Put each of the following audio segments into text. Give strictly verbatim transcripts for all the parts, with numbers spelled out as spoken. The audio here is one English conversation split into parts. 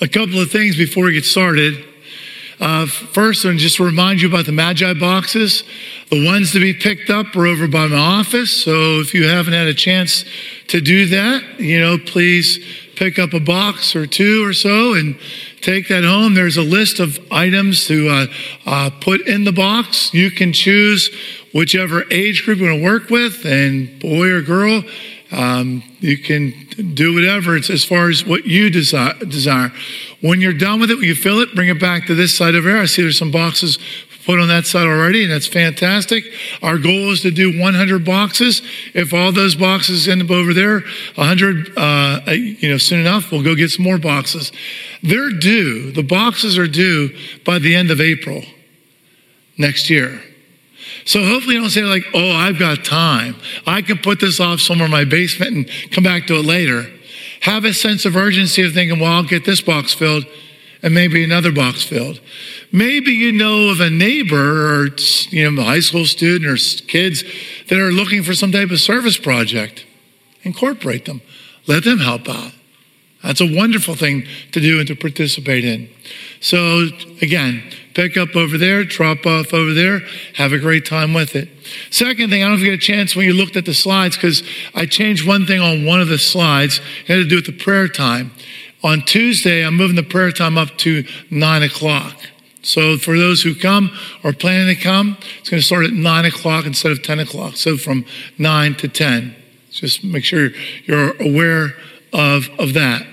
a couple of things before we get started. Uh, first, and just to remind you about the Magi boxes. The ones to be picked up are over by my office. So if you haven't had a chance to do that, you know, please pick up a box or two or so and take that home. There's a list of items to uh, uh, put in the box. You can choose whichever age group you want to work with, and boy or girl, um, you can do whatever. It's as far as what you desire. desire. When you're done with it, when you fill it, bring it back to this side over here. I see there's some boxes put on that side already, and that's fantastic. Our goal is to do one hundred boxes. If all those boxes end up over there, one hundred, uh, you know, soon enough, we'll go get some more boxes. They're due. The boxes are due by the end of April next year. So hopefully you don't say like, oh, I've got time. I can put this off somewhere in my basement and come back to it later. Have a sense of urgency of thinking, well, I'll get this box filled and maybe another box filled. Maybe you know of a neighbor or, you know, a high school student or kids that are looking for some type of service project. Incorporate them. Let them help out. That's a wonderful thing to do and to participate in. So again, pick up over there, drop off over there, have a great time with it. Second thing, I don't know if you get a chance when you looked at the slides, because I changed one thing on one of the slides. It had to do with the prayer time. On Tuesday, I'm moving the prayer time up to nine o'clock. So for those who come or planning to come, it's going to start at nine o'clock instead of ten o'clock. So from nine to ten. Just make sure you're aware of, of that.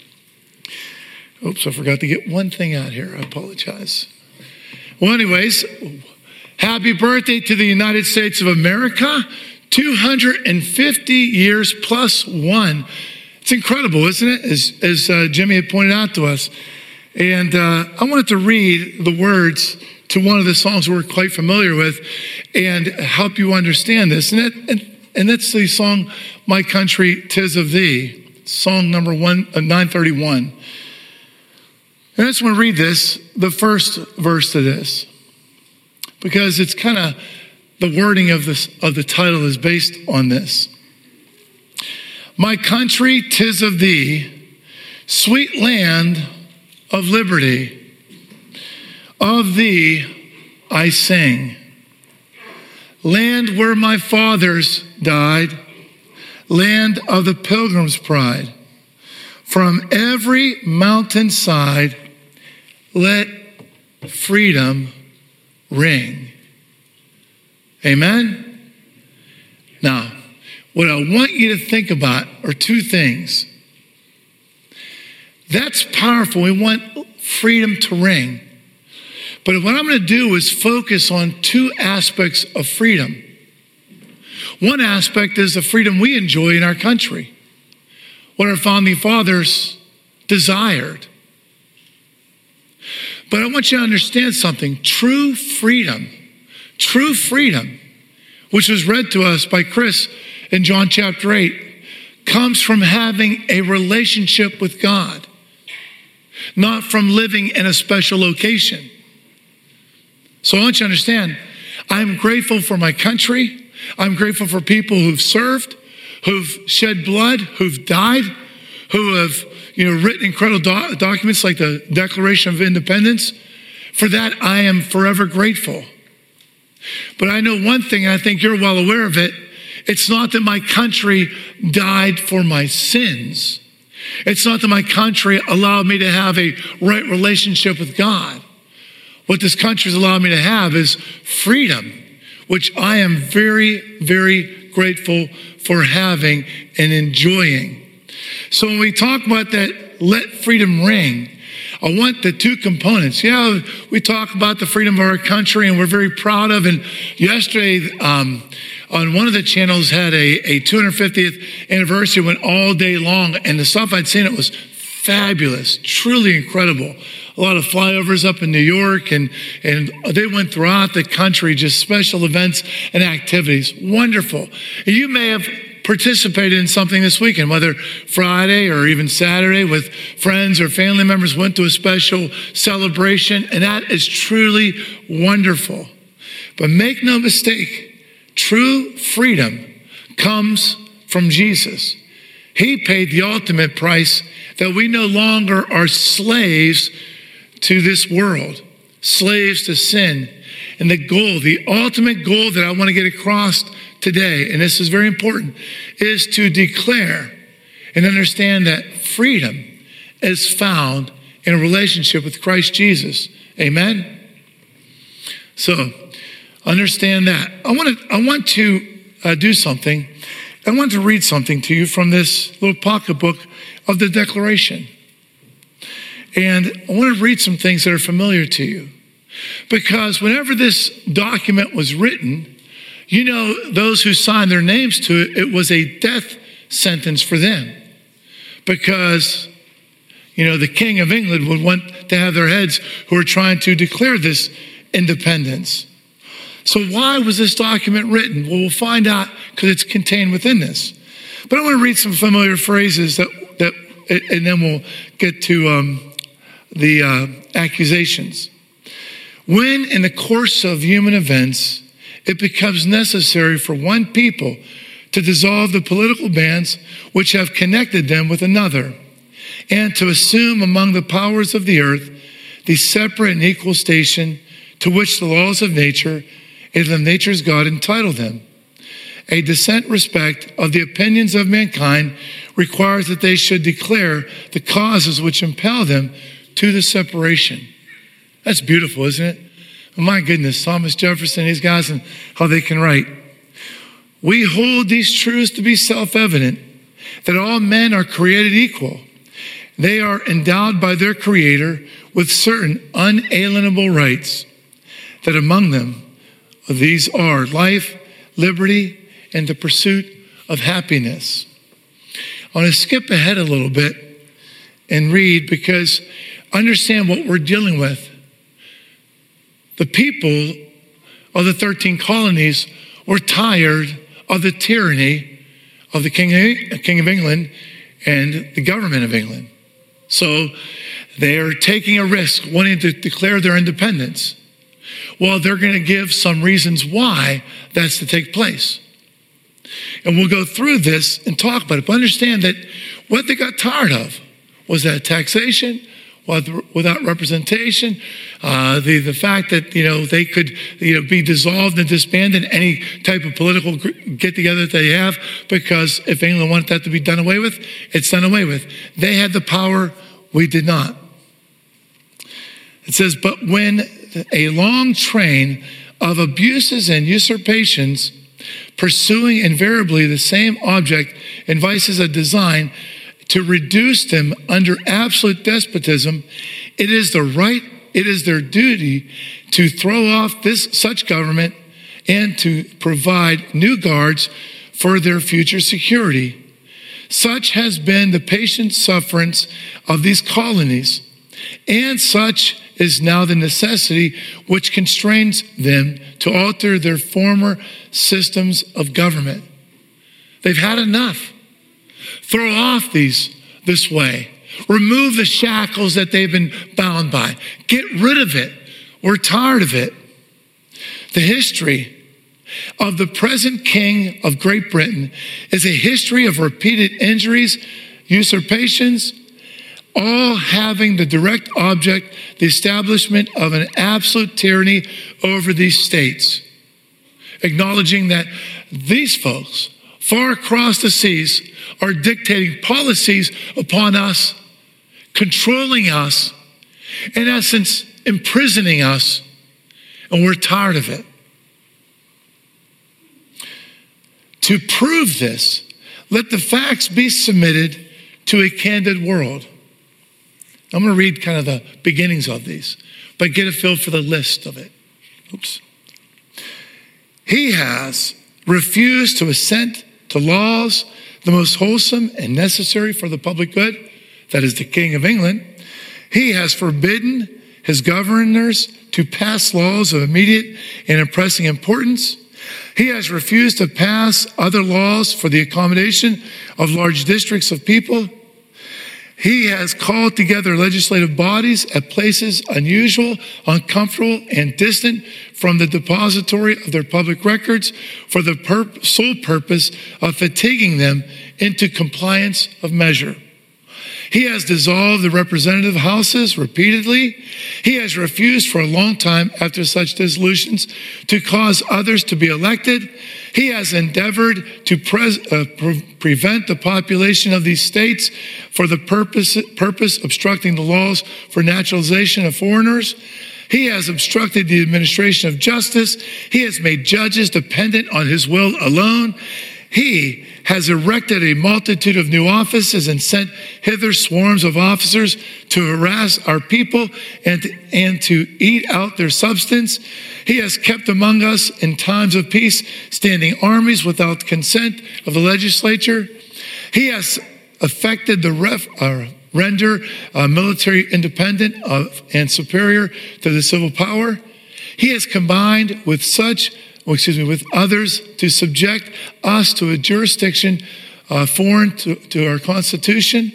Oops, I forgot to get one thing out here. I apologize. Well, anyways, happy birthday to the United States of America. two hundred fifty years plus one. It's incredible, isn't it? As, as uh, Jimmy had pointed out to us. And uh, I wanted to read the words to one of the songs we're quite familiar with and help you understand this. And, it, and, and that's the song, My Country, 'Tis of Thee, song number one, uh, nine thirty-one. And I just want to read this, the first verse to this, because it's kind of the wording of this of the title is based on this. My country, 'tis of thee, sweet land of liberty. Of thee I sing. Land where my fathers died, land of the pilgrim's pride. From every mountainside, let freedom ring. Amen? Now, what I want you to think about are two things. That's powerful. We want freedom to ring. But what I'm going to do is focus on two aspects of freedom. One aspect is the freedom we enjoy in our country, what our founding fathers desired. But I want you to understand something. True freedom, true freedom, which was read to us by Chris in John chapter eight, comes from having a relationship with God, not from living in a special location. So I want you to understand, I'm grateful for my country. I'm grateful for people who've served, who've shed blood, who've died, who have, you know, written incredible do- documents like the Declaration of Independence. For that, I am forever grateful. But I know one thing, and I think you're well aware of it. It's not that my country died for my sins. It's not that my country allowed me to have a right relationship with God. What this country has allowed me to have is freedom, which I am very, very grateful for having and enjoying. So when we talk about that, let freedom ring, I want the two components. Yeah, we talk about the freedom of our country and we're very proud of. And yesterday um, on one of the channels had a, a two hundred fiftieth anniversary, went all day long. And the stuff I'd seen, it was fabulous, truly incredible. A lot of flyovers up in New York, and, and they went throughout the country, just special events and activities. Wonderful. And you may have participated in something this weekend, whether Friday or even Saturday with friends or family members, went to a special celebration, and that is truly wonderful. But make no mistake, true freedom comes from Jesus. He paid the ultimate price that we no longer are slaves to this world, slaves to sin. And the goal, the ultimate goal that I want to get across today, and this is very important, is to declare and understand that freedom is found in a relationship with Christ Jesus. Amen? So, understand that. I want to, I want to uh, do something. I want to read something to you from this little pocketbook of the Declaration. And I want to read some things that are familiar to you. Because whenever this document was written, you know, those who signed their names to it, it was a death sentence for them. Because, you know, the King of England would want to have their heads who are trying to declare this independence. So why was this document written? Well, we'll find out because it's contained within this. But I want to read some familiar phrases that, that and then we'll get to um, the uh, accusations. When in the course of human events, it becomes necessary for one people to dissolve the political bands which have connected them with another, and to assume among the powers of the earth the separate and equal station to which the laws of nature and of nature's God entitle them. A decent respect of the opinions of mankind requires that they should declare the causes which impel them to the separation. That's beautiful, isn't it? Oh my goodness, Thomas Jefferson, these guys, and how they can write. We hold these truths to be self-evident, that all men are created equal. They are endowed by their Creator with certain unalienable rights, that among them these are life, liberty, and the pursuit of happiness. I want to skip ahead a little bit and read, because understand what we're dealing with. The people of the thirteen colonies were tired of the tyranny of the King of, King of England and the government of England. So they are taking a risk, wanting to declare their independence. Well, they're going to give some reasons why that's to take place. And we'll go through this and talk about it. But understand that what they got tired of was that taxation, without representation, uh, the, the fact that, you know, they could, you know, be dissolved and disbanded in any type of political get-together that they have, because if England wanted that to be done away with, it's done away with. They had the power, we did not. It says, but when a long train of abuses and usurpations, pursuing invariably the same object, and vices a design to reduce them under absolute despotism, it is the right, it is their duty to throw off this such government and to provide new guards for their future security. Such has been the patient sufferance of these colonies, and such is now the necessity which constrains them to alter their former systems of government. They've had enough. Throw off these this way. Remove the shackles that they've been bound by. Get rid of it. We're tired of it. The history of the present King of Great Britain is a history of repeated injuries, usurpations, all having the direct object, the establishment of an absolute tyranny over these states. Acknowledging that these folks far across the seas are dictating policies upon us, controlling us, in essence, imprisoning us, and we're tired of it. To prove this, let the facts be submitted to a candid world. I'm going to read kind of the beginnings of these, but get a feel for the list of it. Oops. He has refused to assent to laws the most wholesome and necessary for the public good, that is the King of England. He has forbidden his governors to pass laws of immediate and impressing importance. He has refused to pass other laws for the accommodation of large districts of people. He has called together legislative bodies at places unusual, uncomfortable, and distant from the depository of their public records for the pur- sole purpose of fatiguing them into compliance of measure. He has dissolved the representative houses repeatedly. He has refused for a long time after such dissolutions to cause others to be elected. He has endeavored to pres- uh, pre- prevent the population of these states for the purpose, purpose obstructing the laws for naturalization of foreigners. He has obstructed the administration of justice. He has made judges dependent on his will alone. He has erected a multitude of new offices and sent hither swarms of officers to harass our people and to, and to eat out their substance. He has kept among us in times of peace standing armies without consent of the legislature. He has affected the ref, uh, render uh, military independent of, and superior to the civil power. He has combined with such Well, excuse me, with others to subject us to a jurisdiction uh, foreign to, to our Constitution,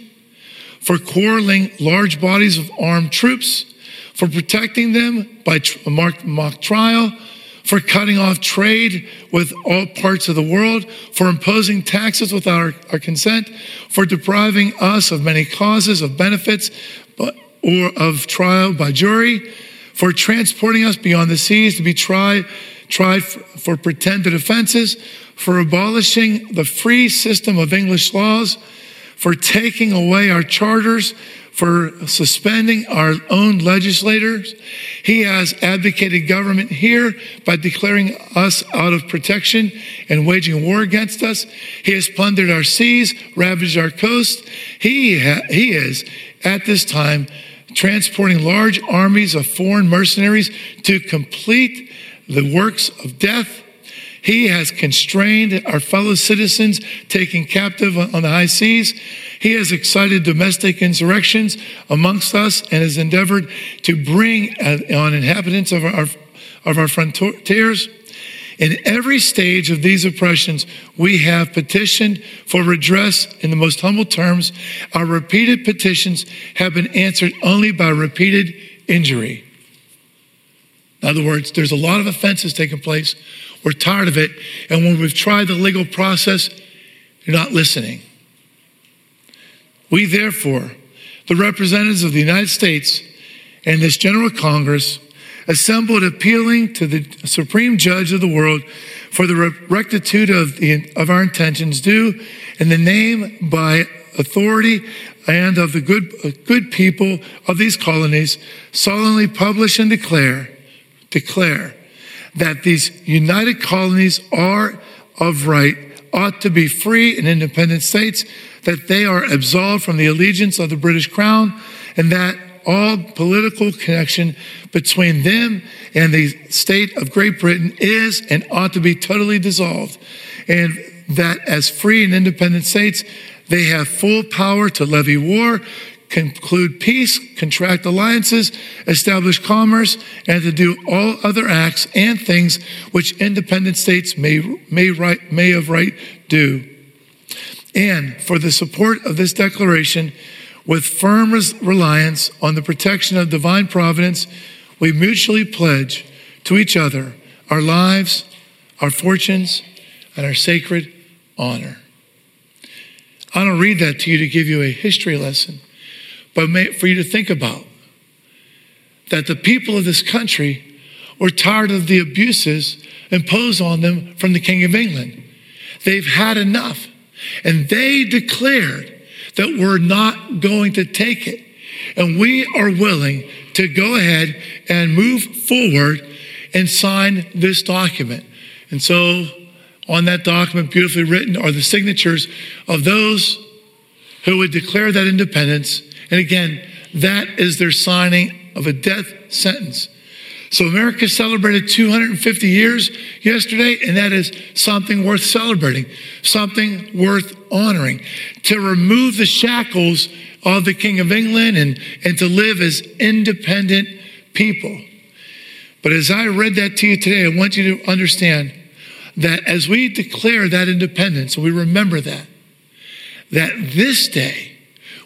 for quarreling large bodies of armed troops, for protecting them by tr- mock, mock trial, for cutting off trade with all parts of the world, for imposing taxes without our, our consent, for depriving us of many causes of benefits but, or of trial by jury, for transporting us beyond the seas to be tried tried for pretended offenses, for abolishing the free system of English laws, for taking away our charters, for suspending our own legislators. He has abdicated government here by declaring us out of protection and waging war against us. He has plundered our seas, ravaged our coast. He, ha- he is, at this time, transporting large armies of foreign mercenaries to complete the works of death. He has constrained our fellow citizens taken captive on the high seas. He has excited domestic insurrections amongst us and has endeavored to bring on inhabitants of our, of our frontiers. In every stage of these oppressions, we have petitioned for redress in the most humble terms. Our repeated petitions have been answered only by repeated injury. In other words, there's a lot of offenses taking place. We're tired of it. And when we've tried the legal process, you're not listening. We, therefore, the representatives of the United States and this General Congress, assembled appealing to the Supreme Judge of the world for the rectitude of, the, of our intentions due in the name by authority and of the good, good people of these colonies, solemnly publish and declare declare that these united colonies are of right, ought to be free and independent states, that they are absolved from the allegiance of the British Crown, and that all political connection between them and the state of Great Britain is and ought to be totally dissolved, and that as free and independent states, they have full power to levy war, conclude peace, contract alliances, establish commerce, and to do all other acts and things which independent states may, may, right, may of right do. And for the support of this declaration, with firm res- reliance on the protection of divine providence, we mutually pledge to each other our lives, our fortunes, and our sacred honor. I don't read that to you to give you a history lesson, but for you to think about that the people of this country were tired of the abuses imposed on them from the King of England. They've had enough. And they declared that we're not going to take it. And we are willing to go ahead and move forward and sign this document. And so on that document, beautifully written, are the signatures of those who would declare that independence. And again, that is their signing of a death sentence. So America celebrated two hundred fifty years yesterday, and that is something worth celebrating, something worth honoring, to remove the shackles of the King of England and, and to live as independent people. But as I read that to you today, I want you to understand that as we declare that independence, and we remember that, that this day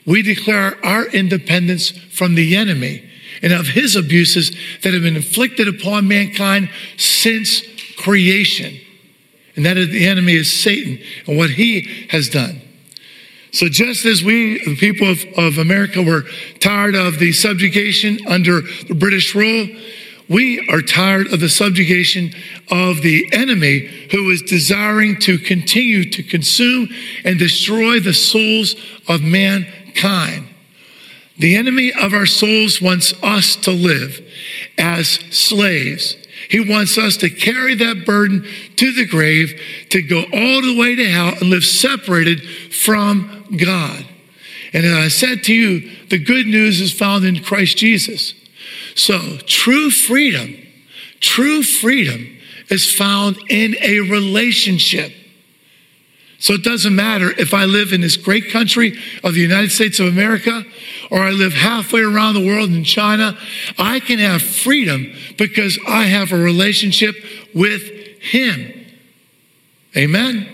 We declare our independence from the enemy and of his abuses that have been inflicted upon mankind since creation. And that is the enemy is Satan and what he has done. So just as we, the people of, of America, were tired of the subjugation under the British rule, we are tired of the subjugation of the enemy who is desiring to continue to consume and destroy the souls of mankind. The enemy of our souls wants us to live as slaves. He wants us to carry that burden to the grave, to go all the way to hell and live separated from God. And as I said to you, the good news is found in Christ Jesus. So true freedom, true freedom is found in a relationship. So it doesn't matter if I live in this great country of the United States of America or I live halfway around the world in China. I can have freedom because I have a relationship with him. Amen?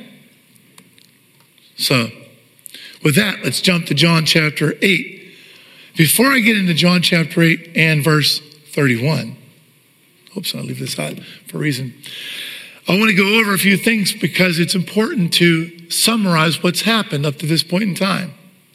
So with that, let's jump to John chapter eight. Before I get into John chapter eight and verse thirty-one, oops, I'll leave this out for a reason. I want to go over a few things because it's important to summarize what's happened up to this point in time.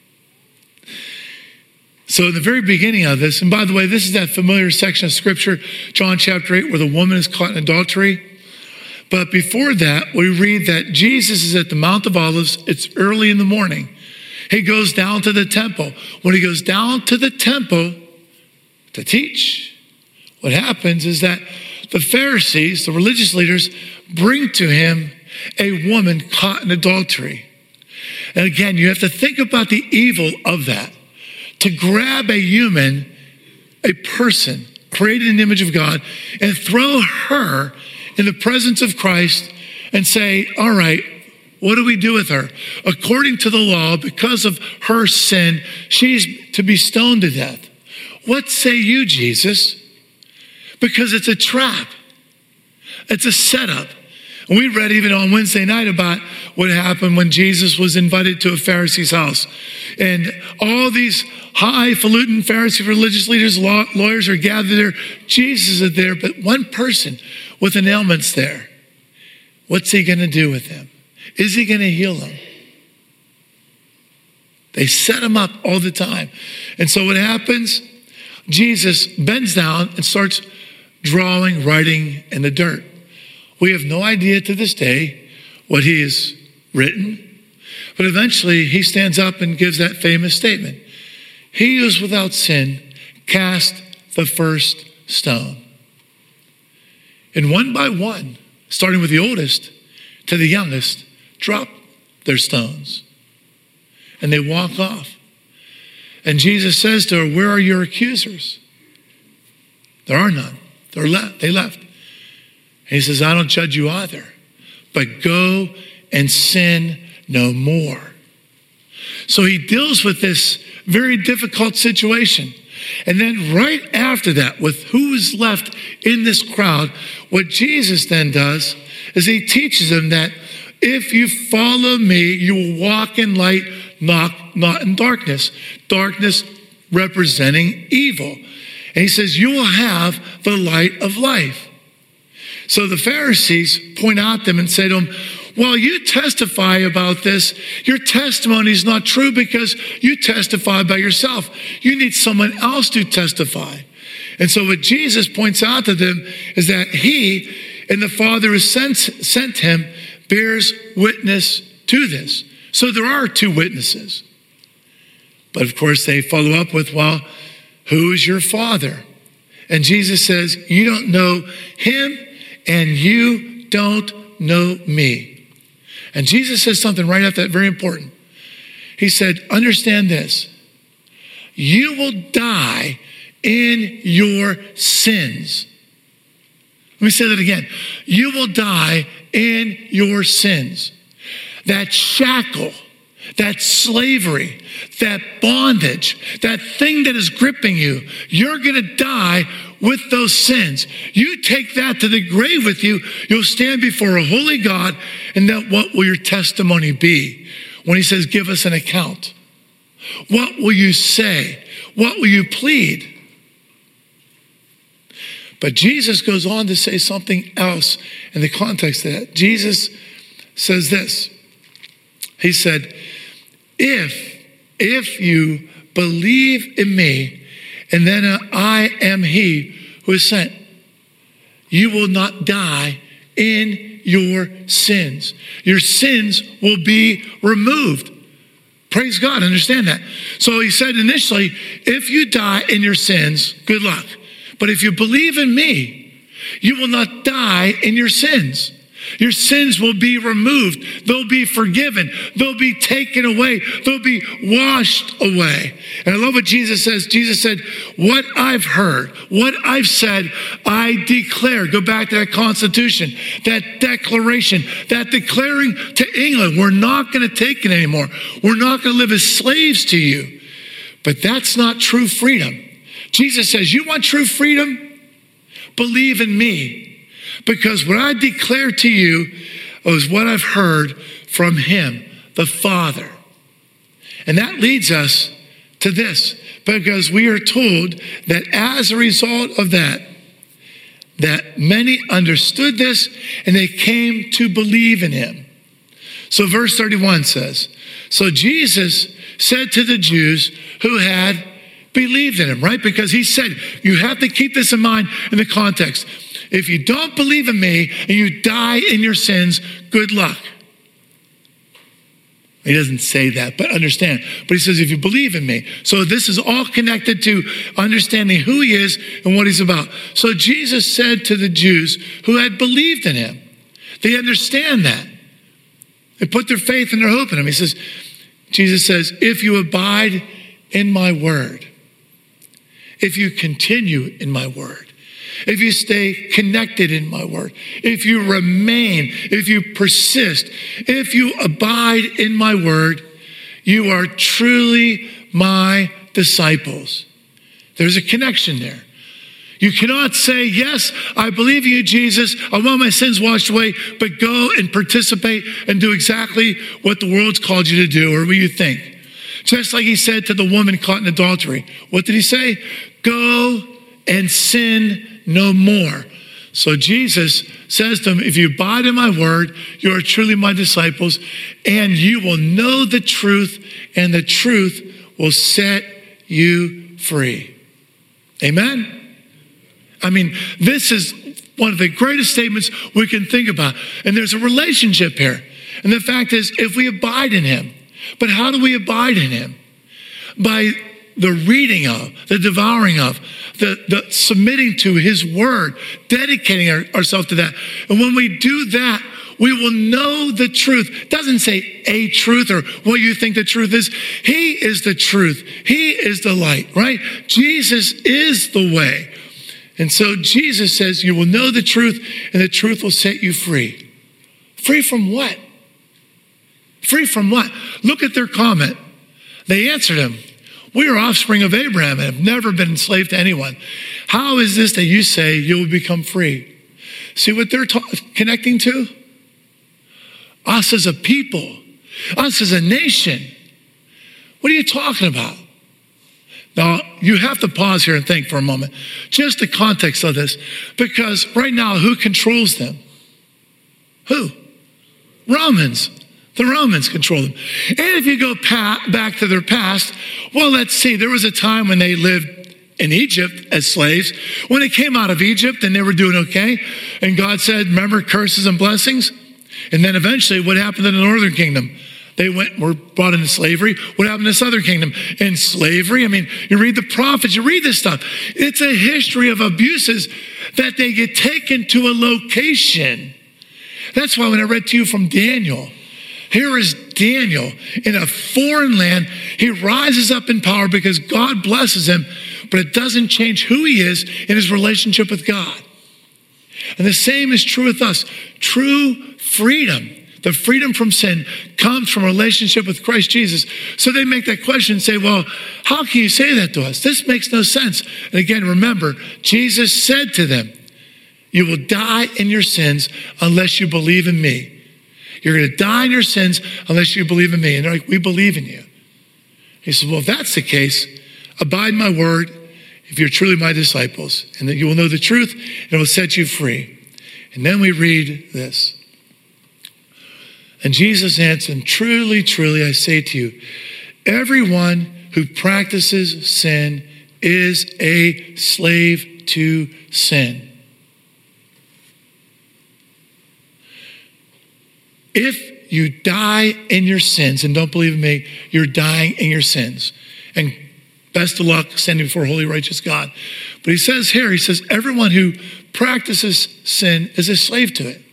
So in the very beginning of this, and by the way, this is that familiar section of scripture, John chapter eight, where the woman is caught in adultery. But before that, we read that Jesus is at the Mount of Olives. It's early in the morning. He goes down to the temple. When he goes down to the temple to teach, what happens is that the Pharisees, the religious leaders, bring to him a woman caught in adultery. And again, you have to think about the evil of that. To grab a human, a person created in the image of God, and throw her in the presence of Christ and say, all right, what do we do with her? According to the law, because of her sin, she's to be stoned to death. What say you, Jesus? Because it's a trap. It's a setup. And we read even on Wednesday night about what happened when Jesus was invited to a Pharisee's house. And all these highfalutin Pharisee religious leaders, law, lawyers are gathered there. Jesus is there, but one person with an ailment's there. What's he going to do with him? Is he going to heal him? They set him up all the time. And so what happens? Jesus bends down and starts drawing, writing in the dirt. We have no idea to this day what he has written. But eventually he stands up and gives that famous statement. He who is without sin, cast the first stone. And one by one, starting with the oldest to the youngest, drop their stones. And they walk off. And Jesus says to her, where are your accusers? There are none. They're left. They left. And he says, I don't judge you either, but go and sin no more. So he deals with this very difficult situation. And then right after that, with who is left in this crowd, what Jesus then does is he teaches them that if you follow me, you will walk in light, not, not in darkness. Darkness representing evil. And he says, you will have the light of life. So the Pharisees point out to them and say to him, well, you testify about this. Your testimony is not true because you testify by yourself. You need someone else to testify. And so what Jesus points out to them is that he and the Father who sent, sent him bears witness to this. So there are two witnesses. But of course they follow up with, well, who is your Father? And Jesus says, you don't know him and you don't know me. And Jesus says something right after that, very important. He said, understand this. You will die in your sins. Let me say that again. You will die in your sins. That shackle, that slavery, that bondage, that thing that is gripping you, you're going to die with those sins. You take that to the grave with you, you'll stand before a holy God, and then what will your testimony be when he says, give us an account? What will you say? What will you plead? But Jesus goes on to say something else in the context of that. Jesus says this. He said, if, if you believe in me, and then I am he who is sent, you will not die in your sins. Your sins will be removed. Praise God, understand that. So he said initially, if you die in your sins, good luck. But if you believe in me, you will not die in your sins. Your sins will be removed. They'll be forgiven. They'll be taken away. They'll be washed away. And I love what Jesus says. Jesus said, what I've heard, what I've said, I declare. Go back to that Constitution, that declaration, that declaring to England, we're not going to take it anymore. We're not going to live as slaves to you. But that's not true freedom. Jesus says, you want true freedom? Believe in me. Because what I declare to you is what I've heard from him, the Father. And that leads us to this, because we are told that as a result of that, that many understood this and they came to believe in him. So verse thirty-one says, so Jesus said to the Jews who had believed in him, right? Because he said, you have to keep this in mind in the context. If you don't believe in me and you die in your sins, good luck. He doesn't say that, but understand. But he says, if you believe in me. So this is all connected to understanding who he is and what he's about. So Jesus said to the Jews who had believed in him, they understand that. They put their faith and their hope in him. He says, Jesus says, if you abide in my word, if you continue in my word, if you stay connected in my word, if you remain, if you persist, if you abide in my word, you are truly my disciples. There's a connection there. You cannot say, yes, I believe in you, Jesus. I want my sins washed away, but go and participate and do exactly what the world's called you to do or what you think. Just like he said to the woman caught in adultery. What did he say? Go and sin no more. So Jesus says to them, if you abide in my word, you are truly my disciples, and you will know the truth, and the truth will set you free. Amen? I mean, this is one of the greatest statements we can think about. And there's a relationship here. And the fact is, if we abide in him, but how do we abide in him? By the reading of, the devouring of, the, the submitting to his word, dedicating our, ourselves to that. And when we do that, we will know the truth. It doesn't say a truth or what you think the truth is. He is the truth. He is the light, right? Jesus is the way. And so Jesus says, you will know the truth, and the truth will set you free. Free from what? Free from what? Look at their comment. They answered him, we are offspring of Abraham and have never been enslaved to anyone. How is this that you say you will become free? See what they're ta- connecting to? Us as a people, us as a nation. What are you talking about? Now, you have to pause here and think for a moment. Just the context of this. Because right now, who controls them? Who? Romans. The Romans control them. And if you go pa- back to their past, well, let's see. There was a time when they lived in Egypt as slaves. When they came out of Egypt and they were doing okay, and God said, remember curses and blessings? And then eventually, what happened in the northern kingdom? They went, were brought into slavery. What happened in the southern kingdom? In slavery. I mean, you read the prophets, you read this stuff. It's a history of abuses that they get taken to a location. That's why when I read to you from Daniel, here is Daniel in a foreign land. He rises up in power because God blesses him, but it doesn't change who he is in his relationship with God. And the same is true with us. True freedom, the freedom from sin, comes from a relationship with Christ Jesus. So they make that question and say, well, how can you say that to us? This makes no sense. And again, remember, Jesus said to them, you will die in your sins unless you believe in me. You're going to die in your sins unless you believe in me. And they're like, we believe in you. He says, well, if that's the case, abide in my word if you're truly my disciples, and that you will know the truth and it will set you free. And then we read this. And Jesus answered, truly, truly, I say to you, everyone who practices sin is a slave to sin. If you die in your sins, and don't believe me, you're dying in your sins. And best of luck standing before a holy, righteous God. But he says here, he says, everyone who practices sin is a slave to it.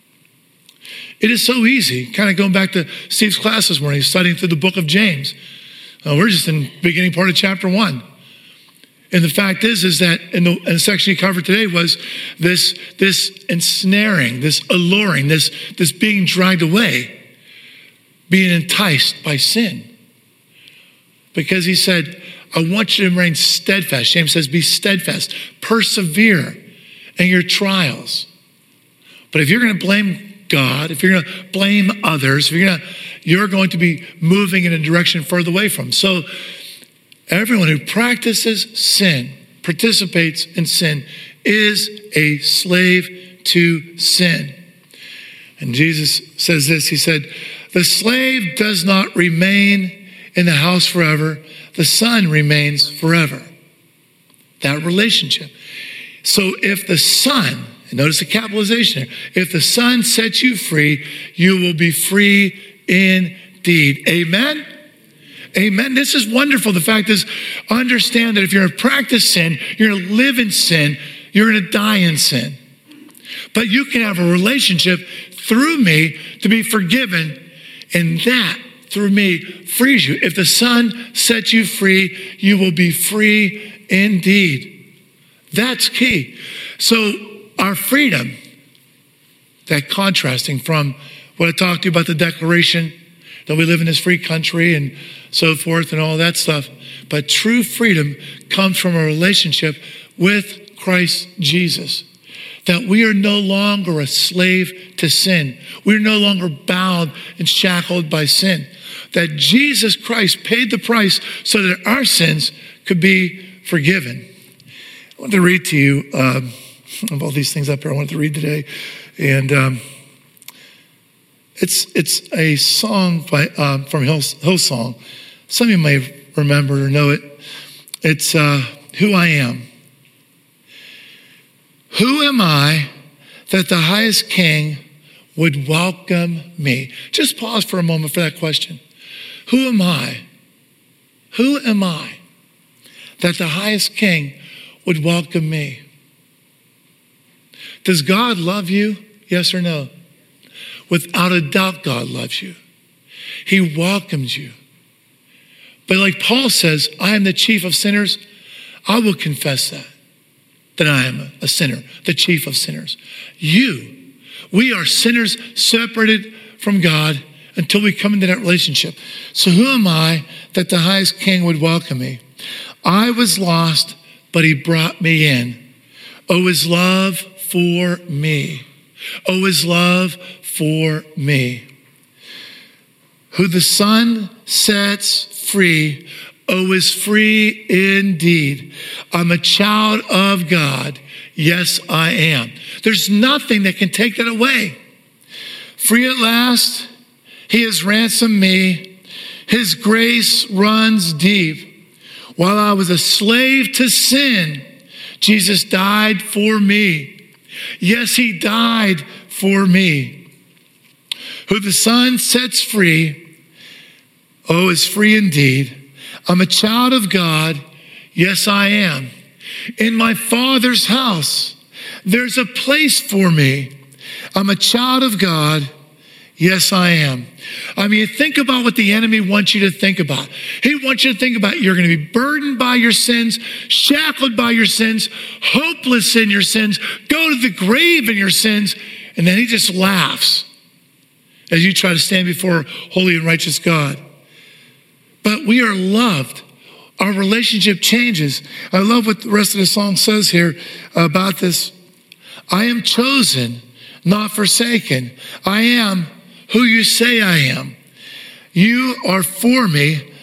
It is so easy. Kind of going back to Steve's class this morning, he's studying through the book of James. Uh, we're just in the beginning part of chapter one. And the fact is, is that in the, in the section he covered today was this, this ensnaring, this alluring, this, this being dragged away, being enticed by sin. Because he said, I want you to remain steadfast. James says, be steadfast, persevere in your trials. But if you're going to blame God, if you're going to blame others, if you're going to, you're going to be moving in a direction further away from. So everyone who practices sin, participates in sin, is a slave to sin. And Jesus says this, he said, the slave does not remain in the house forever. The son remains forever. That relationship. So if the son, and notice the capitalization here, if the son sets you free, you will be free indeed. Amen? Amen. This is wonderful. The fact is, understand that if you're going to practice sin, you're going to live in sin, you're going to die in sin. But you can have a relationship through me to be forgiven, and that through me frees you. If the Son sets you free, you will be free indeed. That's key. So our freedom, that contrasting from what I talked to you about the Declaration, that we live in this free country and so forth and all that stuff. But true freedom comes from a relationship with Christ Jesus. That we are no longer a slave to sin. We're no longer bound and shackled by sin. That Jesus Christ paid the price so that our sins could be forgiven. I want to read to you, um, I have all these things up here I wanted to read today. And um, it's it's a song by, um, from Hill, Hillsong. Some of you may remember or know it. It's uh, Who I Am. Who am I that the highest king would welcome me? Just pause for a moment for that question. Who am I? Who am I that the highest king would welcome me? Does God love you? Yes or no? Without a doubt, God loves you. He welcomes you. But like Paul says, I am the chief of sinners. I will confess that. That I am a sinner, the chief of sinners. You, we are sinners separated from God until we come into that relationship. So who am I that the highest king would welcome me? I was lost, but he brought me in. Oh, his love for me. Oh, his love for me. Who the Son sets free, oh, is free indeed. I'm a child of God. Yes, I am. There's nothing that can take that away. Free at last, he has ransomed me. His grace runs deep. While I was a slave to sin, Jesus died for me. Yes, he died for me. Who the Son sets free, oh, is free indeed. I'm a child of God. Yes, I am. In my Father's house, there's a place for me. I'm a child of God. Yes, I am. I mean, think about what the enemy wants you to think about. He wants you to think about you're going to be burdened by your sins, shackled by your sins, hopeless in your sins, go to the grave in your sins, and then he just laughs as you try to stand before holy and righteous God. But we are loved. Our relationship changes. I love what the rest of the song says here about this. I am chosen, not forsaken. I am who you say I am. You are for me,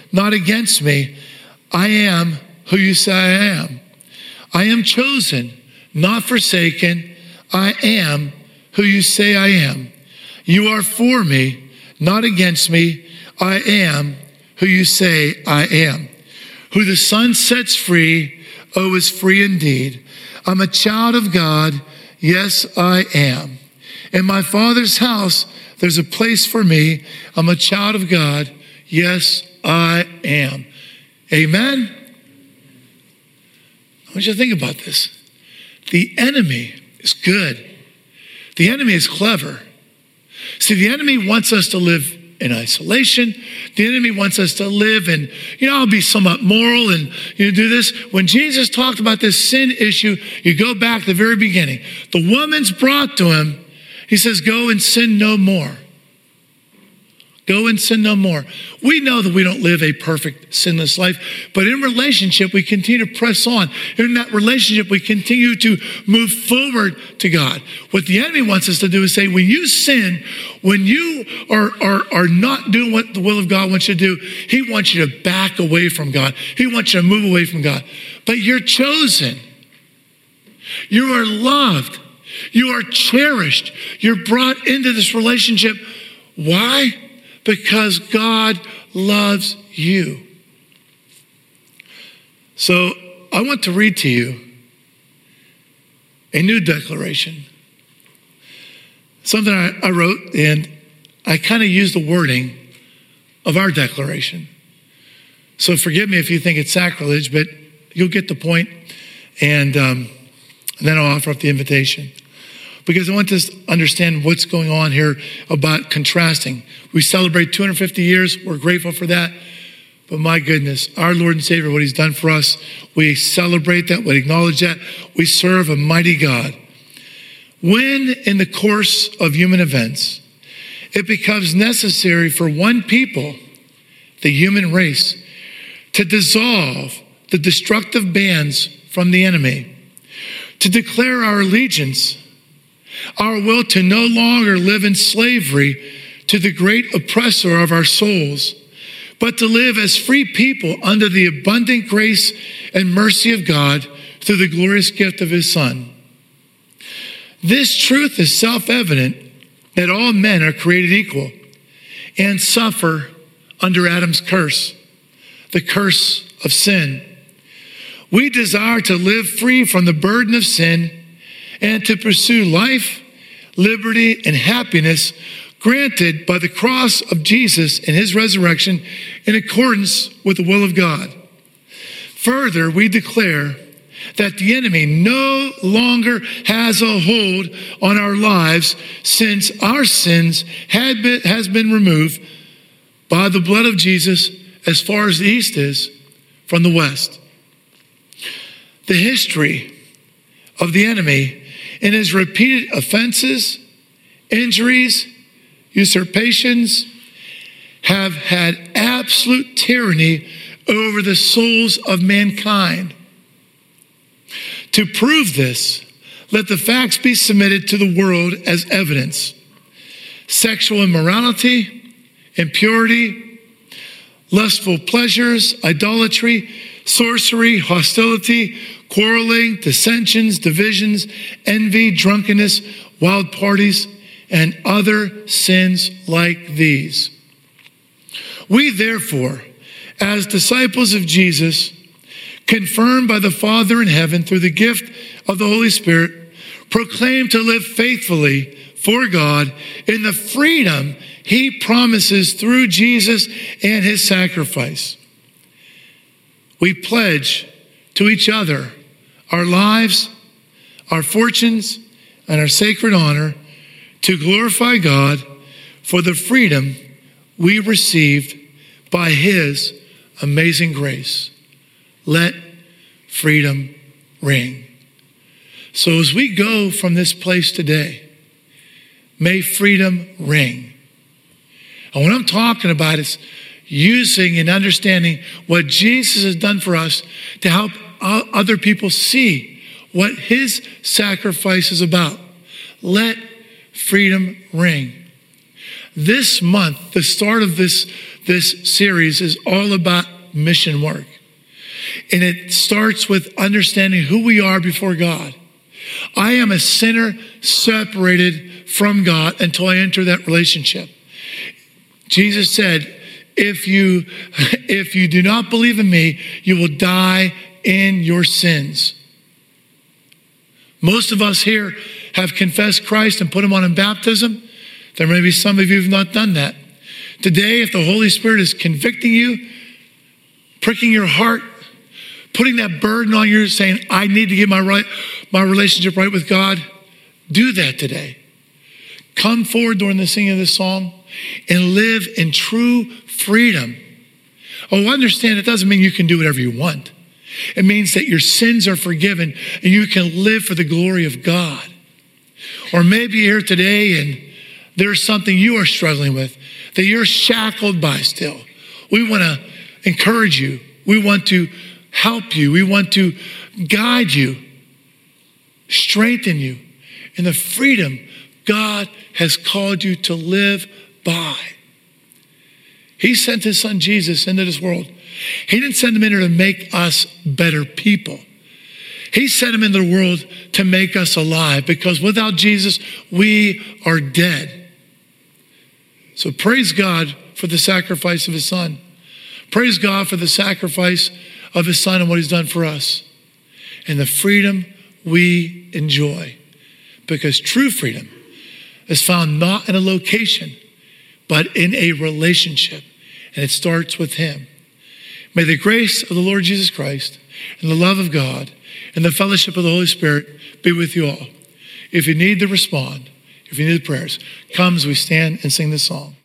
not against me. I am who you say I am. I am chosen, not forsaken. I am who you say I am. You are for me, not against me. I am who you say I am. Who the Son sets free, oh, is free indeed. I'm a child of God. Yes, I am. In my Father's house, there's a place for me. I'm a child of God. Yes, I am. Amen? I want you to think about this. The enemy is good. The enemy is clever. See, the enemy wants us to live in isolation. The enemy wants us to live in, you know, I'll be somewhat moral and you know, do this. When Jesus talked about this sin issue, you go back to the very beginning. The woman's brought to him. He says, go and sin no more. Go and sin no more. We know that we don't live a perfect, sinless life, but in relationship, we continue to press on. In that relationship, we continue to move forward to God. What the enemy wants us to do is say, when you sin, when you are, are, are not doing what the will of God wants you to do, he wants you to back away from God. He wants you to move away from God. But you're chosen. You are loved. You are cherished. You're brought into this relationship. Why? Because God loves you. So I want to read to you a new declaration. Something I, I wrote, and I kind of used the wording of our declaration. So forgive me if you think it's sacrilege, but you'll get the point, and, um, and then I'll offer up the invitation. Because I want to understand what's going on here about contrasting. We celebrate two hundred fifty years. We're grateful for that. But my goodness, our Lord and Savior, what he's done for us, we celebrate that, we acknowledge that. We serve a mighty God. When in the course of human events, it becomes necessary for one people, the human race, to dissolve the destructive bands from the enemy, to declare our allegiance, our will to no longer live in slavery to the great oppressor of our souls, but to live as free people under the abundant grace and mercy of God through the glorious gift of his Son. This truth is self-evident that all men are created equal and suffer under Adam's curse, the curse of sin. We desire to live free from the burden of sin and to pursue life, liberty, and happiness granted by the cross of Jesus and his resurrection in accordance with the will of God. Further, we declare that the enemy no longer has a hold on our lives since our sins had been, has been removed by the blood of Jesus as far as the east is from the west. The history of the enemy and his repeated offenses, injuries, usurpations have had absolute tyranny over the souls of mankind. To prove this, let the facts be submitted to the world as evidence. Sexual immorality, impurity, lustful pleasures, idolatry, sorcery, hostility, quarreling, dissensions, divisions, envy, drunkenness, wild parties, and other sins like these. We therefore, as disciples of Jesus, confirmed by the Father in heaven through the gift of the Holy Spirit, proclaim to live faithfully for God in the freedom he promises through Jesus and his sacrifice. We pledge to each other our lives, our fortunes, and our sacred honor to glorify God for the freedom we received by his amazing grace. Let freedom ring. So as we go from this place today, may freedom ring. And what I'm talking about is using and understanding what Jesus has done for us to help other people see what his sacrifice is about. Let freedom ring. This month, the start of this, this series is all about mission work. And it starts with understanding who we are before God. I am a sinner separated from God until I enter that relationship. Jesus said, if you, if you do not believe in me, you will die in your sins. Most of us here have confessed Christ and put him on in baptism. There may be some of you who have not done that. Today, if the Holy Spirit is convicting you, pricking your heart, putting that burden on you, saying, I need to get my right, my relationship right with God, do that today. Come forward during the singing of this song and live in true freedom. Oh, understand, it doesn't mean you can do whatever you want. It means that your sins are forgiven and you can live for the glory of God. Or maybe you're here today and there's something you are struggling with that you're shackled by still. We want to encourage you. We want to help you. We want to guide you, strengthen you in the freedom God has called you to live by. He sent his son Jesus into this world. He didn't send him in here to make us better people. He sent him into the world to make us alive, because without Jesus, we are dead. So praise God for the sacrifice of his son. Praise God for the sacrifice of his son and what he's done for us. And the freedom we enjoy. Because true freedom is found not in a location, but in a relationship. And it starts with him. May the grace of the Lord Jesus Christ and the love of God and the fellowship of the Holy Spirit be with you all. If you need to respond, if you need prayers, come as we stand and sing this song.